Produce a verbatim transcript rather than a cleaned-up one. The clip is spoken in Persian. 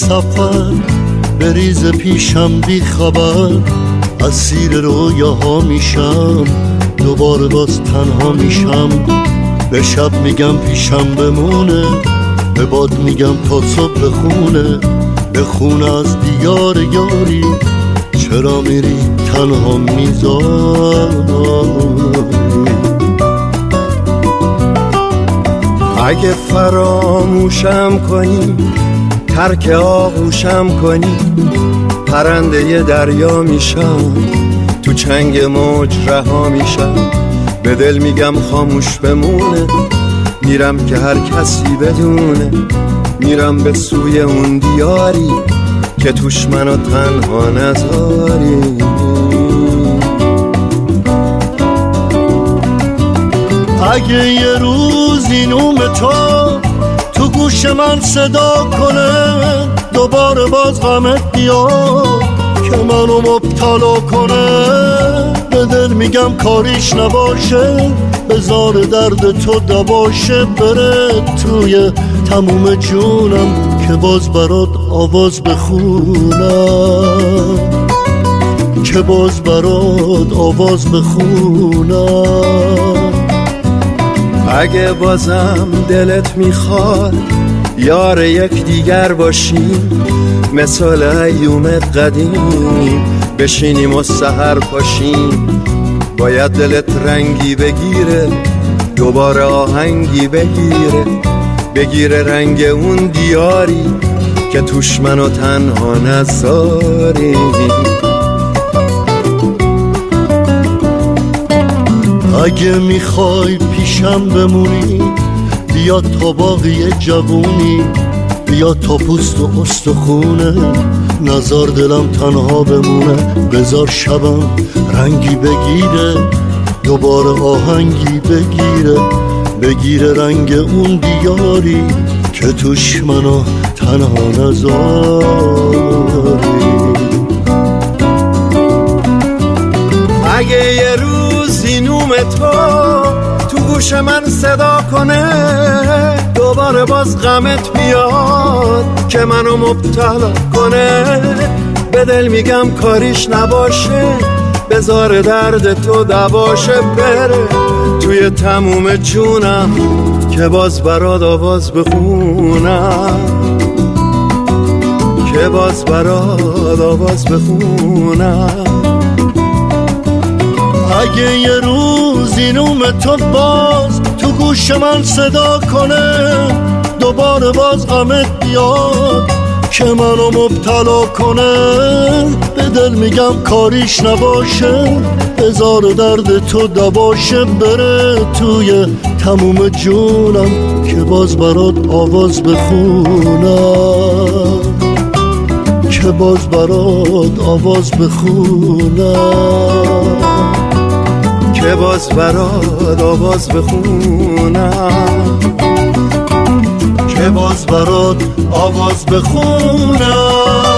سفر بریز پیشم بی خبر، اسیر رویاها میشم دوباره باز تنها میشم. به شب میگم پیشم بمونه، به باد میگم تا صبح بخونه، بخونه از دیار یاری چرا میری تنها میذاری. اگه فراموشم کنی، ترک آغوشم کنی، پرنده دریا میشم، تو چنگ موج رها میشم. به دل میگم خاموش بمونه، میرم که هر کسی بدونه، میرم به سوی اون دیاری که توش منو تنها نذاری. اگه یه روزی نوم تو تو گوش من صدا کنه، دوباره باز غمت بیاد که منو مبتلا کنه، به دل میگم کاریش نباشه، بذار درد تو دباشه، بره توی تموم جونم که باز برات آواز بخونم، که باز برات آواز بخونم. اگه بازم دلت میخواد یار یک دیگر باشیم، مثل ایومت قدیم بشینیم و سحر پاشیم. باید دلت رنگی بگیره، دوباره آهنگی بگیره، بگیره رنگ اون دیاری که توش منو تنها نذاری. اگه میخوای پیشم بمونی، بیا تا باقی جوونی، بیا تا پوست و استخونه، نزار دلم تنها بمونه، بذار شبم رنگی بگیره، دوباره آهنگی بگیره، بگیره رنگ اون دیاری که توش منو تنها نذاری. اگه یه روزی نوم تو تو گوش من صدا کنه، دوباره باز غمت بیاد که منو مبتلا کنه، به دل میگم کاریش نباشه، بذار درد تو دباشه، بره توی تموم جونم که باز برات آواز بخونم، که باز برات آواز بخونم. اگه یه روزی نوم تو باز تو گوش من صدا کنه، دوباره باز غمت بیاد که منو مبتلا کنه، به دل میگم کاریش نباشه، بذار درد تو دباشه، بره توی تموم جونم که باز برات آواز بخونم، که باز برات آواز بخونم، که باز برات آواز بخونم، که باز برات آواز بخونم.